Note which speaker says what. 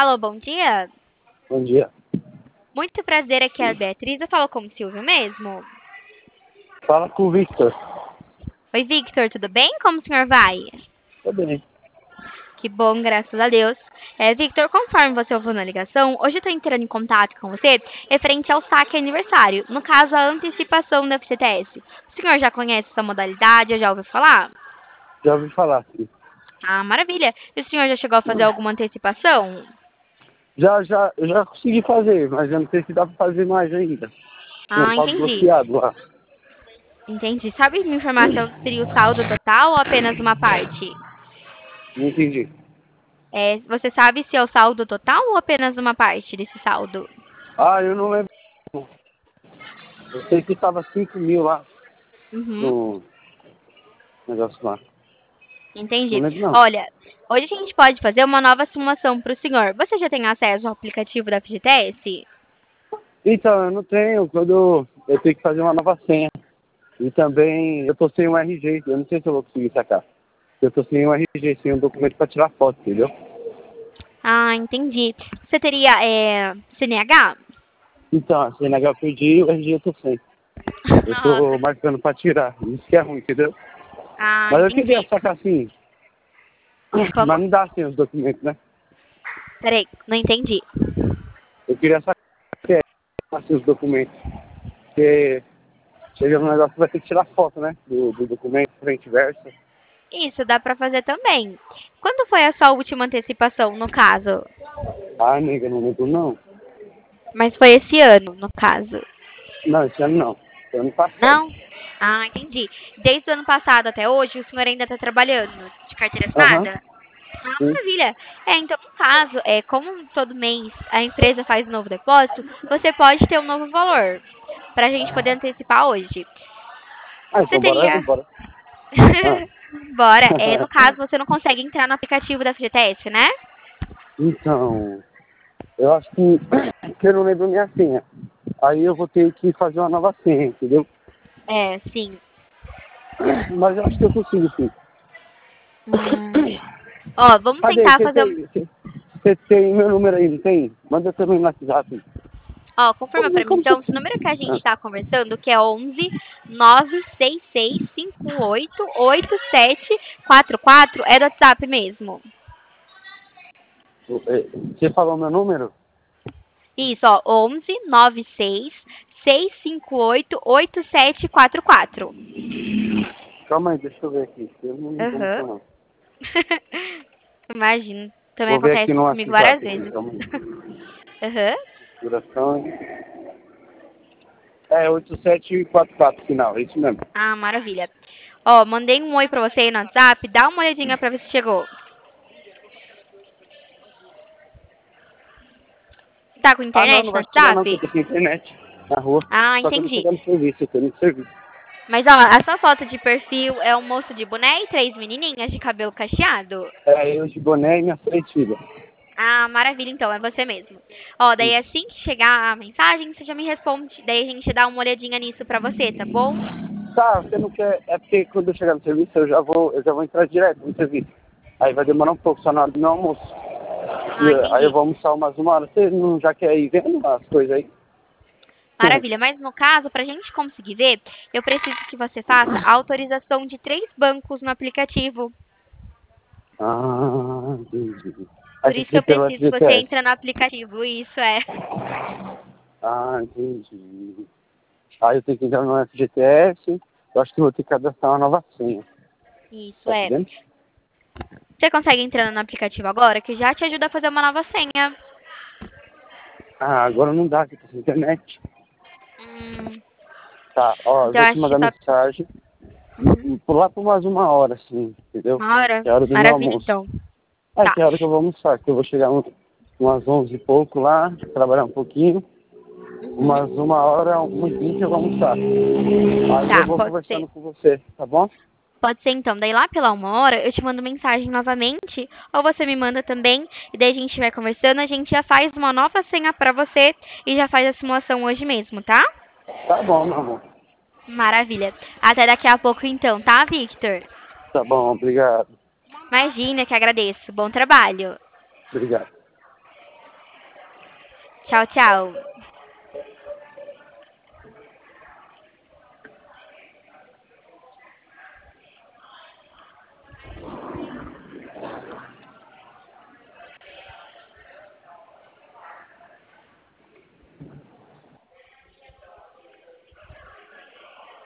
Speaker 1: Alô, bom dia.
Speaker 2: Bom dia.
Speaker 1: Muito prazer, aqui é a Beatriz. Eu falo com o Silvio mesmo.
Speaker 2: Fala com o Victor.
Speaker 1: Oi, Victor, tudo bem? Como o senhor vai?
Speaker 2: Tá bem.
Speaker 1: Que bom, graças a Deus. Victor, conforme você ouviu na ligação, hoje eu estou entrando em contato com você referente ao saque aniversário. No caso, a antecipação da FGTS. O senhor já conhece essa modalidade? Já ouviu falar?
Speaker 2: Já ouvi falar, sim.
Speaker 1: Ah, maravilha. E o senhor já chegou a fazer alguma antecipação?
Speaker 2: Eu já consegui fazer, mas eu não sei se dá pra fazer mais ainda. Tem um
Speaker 1: Ah,
Speaker 2: saldo
Speaker 1: entendi.
Speaker 2: bloqueado lá.
Speaker 1: Entendi. Sabe me informar se seria o saldo total ou apenas uma parte?
Speaker 2: Não entendi.
Speaker 1: Você sabe se é o saldo total ou apenas uma parte desse saldo?
Speaker 2: Ah, eu não lembro. Eu sei que tava 5 mil lá
Speaker 1: Uhum,
Speaker 2: no negócio lá. Não
Speaker 1: entendi.
Speaker 2: lembro, não.
Speaker 1: Olha, hoje a gente pode fazer uma nova simulação para o senhor. Você já tem acesso ao aplicativo da FGTS?
Speaker 2: Então, eu não tenho. Quando eu tenho que fazer uma nova senha. E também eu tô sem um RG. Eu não sei se eu vou conseguir sacar. Eu tô sem um RG, sem um documento pra tirar foto, entendeu?
Speaker 1: Ah, entendi. Você teria CNH?
Speaker 2: Então, a CNH eu perdi e o RG eu tô sem. Eu tô
Speaker 1: Nossa.
Speaker 2: marcando pra tirar. Isso que é ruim, entendeu?
Speaker 1: Ah,
Speaker 2: Mas eu queria
Speaker 1: entendi.
Speaker 2: sacar assim.
Speaker 1: Como?
Speaker 2: Mas não dá assim os documentos, né?
Speaker 1: Peraí, não entendi.
Speaker 2: Eu queria sacar assim os documentos. Porque chega no negócio que vai ter que tirar foto, né? Do documento, frente e verso.
Speaker 1: Isso, dá pra fazer também. Quando foi a sua última antecipação, no caso?
Speaker 2: Ah, nega, não lembro não.
Speaker 1: Mas foi esse ano, no caso.
Speaker 2: Não, esse ano não. Esse ano passado.
Speaker 1: Não? Ah, entendi. Desde o ano passado até hoje, o senhor ainda está trabalhando de carteira
Speaker 2: Aham,
Speaker 1: assinada? Ah,
Speaker 2: sim.
Speaker 1: maravilha. Então, no caso, como todo mês a empresa faz um novo depósito, você pode ter um novo valor para a gente poder antecipar hoje.
Speaker 2: Ah,
Speaker 1: Você
Speaker 2: então bora,
Speaker 1: teria...
Speaker 2: bora. Ah.
Speaker 1: Bora. No caso, você não consegue entrar no aplicativo da FGTS, né?
Speaker 2: Então, eu acho que eu não lembro minha senha. Aí eu vou ter que fazer uma nova senha, entendeu?
Speaker 1: Sim.
Speaker 2: Mas eu acho que eu consigo, sim.
Speaker 1: Hum. Ó, vamos
Speaker 2: Cadê?
Speaker 1: tentar fazer...
Speaker 2: Você tem meu número aí, não tem? Manda também no WhatsApp.
Speaker 1: Ó, confirma
Speaker 2: Como,
Speaker 1: pra mim
Speaker 2: como você...
Speaker 1: então, esse número que a gente tá conversando, que é 11 966588744, é do WhatsApp mesmo.
Speaker 2: Você falou meu número?
Speaker 1: Isso, ó, 11 966588744.
Speaker 2: Calma aí, deixa eu ver aqui. Eu não me como
Speaker 1: Aham.
Speaker 2: não.
Speaker 1: Imagino. Também
Speaker 2: Vou ver
Speaker 1: acontece
Speaker 2: aqui no
Speaker 1: isso comigo várias
Speaker 2: WhatsApp aqui,
Speaker 1: vezes.
Speaker 2: calma aí.
Speaker 1: Aham.
Speaker 2: Duração. É 8744 final, é isso mesmo.
Speaker 1: Ah, maravilha. Ó, mandei um oi pra você aí no WhatsApp, dá uma olhadinha pra ver se chegou. Tá com
Speaker 2: Ah, não,
Speaker 1: internet
Speaker 2: não
Speaker 1: no
Speaker 2: vai chegar não,
Speaker 1: WhatsApp?
Speaker 2: porque eu tô sem internet na rua.
Speaker 1: Ah,
Speaker 2: Só que eu tô
Speaker 1: entendi.
Speaker 2: chegando no serviço, eu tô indo no serviço.
Speaker 1: Mas, ó, a sua foto de perfil é um moço de boné e 3 menininhas de cabelo cacheado?
Speaker 2: É, eu de boné e minhas 3 filhas.
Speaker 1: Ah, maravilha, então, é você mesmo. Ó, daí assim que chegar a mensagem, você já me responde. Daí a gente dá uma olhadinha nisso pra você, tá bom?
Speaker 2: Tá, você não quer... É porque quando eu chegar no serviço, eu já vou entrar direto no serviço. Aí vai demorar um pouco, só na hora do meu almoço.
Speaker 1: Ah,
Speaker 2: Aí eu
Speaker 1: entendi.
Speaker 2: vou almoçar umas 1 hora. Você não já quer ir vendo as coisas aí?
Speaker 1: Maravilha, mas no caso, pra gente conseguir ver, eu preciso que você faça a autorização de 3 bancos no aplicativo.
Speaker 2: Ah, entendi. Aí
Speaker 1: Por
Speaker 2: você
Speaker 1: isso que eu
Speaker 2: fica pelo
Speaker 1: preciso que você
Speaker 2: FGTS.
Speaker 1: entre no aplicativo, isso é.
Speaker 2: Ah, entendi. Aí eu tenho que entrar no FGTS. Eu acho que eu vou ter que cadastrar uma nova senha.
Speaker 1: Isso
Speaker 2: Tá
Speaker 1: é.
Speaker 2: entendendo?
Speaker 1: Você consegue entrar no aplicativo agora, que já te ajuda a fazer uma nova senha.
Speaker 2: Ah, agora não dá, que eu tô sem internet.
Speaker 1: Hum,
Speaker 2: Tá, ó, eu
Speaker 1: então
Speaker 2: vou
Speaker 1: eu
Speaker 2: te
Speaker 1: acho que
Speaker 2: mandar
Speaker 1: só...
Speaker 2: mensagem.
Speaker 1: Uhum.
Speaker 2: Por lá por mais 1 hora, assim, entendeu?
Speaker 1: 1 hora?
Speaker 2: Que é a hora do meu
Speaker 1: Maravilha,
Speaker 2: almoço.
Speaker 1: então.
Speaker 2: É,
Speaker 1: Tá.
Speaker 2: que é a hora que eu vou almoçar, que eu vou chegar umas 11 e pouco lá, trabalhar um pouquinho.
Speaker 1: Uhum.
Speaker 2: Umas 1 hora, 1h20 eu vou almoçar. Aí eu
Speaker 1: Tá,
Speaker 2: vou
Speaker 1: pode ser.
Speaker 2: conversando com você, tá bom?
Speaker 1: Pode ser então. Daí lá pela 1 hora eu te mando mensagem novamente, ou você me manda também, e daí a gente vai conversando, a gente já faz uma nova senha pra você e já faz a simulação hoje mesmo, tá?
Speaker 2: Tá bom, meu amor.
Speaker 1: Maravilha. Até daqui a pouco então, tá, Victor?
Speaker 2: Tá bom, obrigado.
Speaker 1: Imagina que agradeço. Bom trabalho.
Speaker 2: Obrigado.
Speaker 1: Tchau, tchau.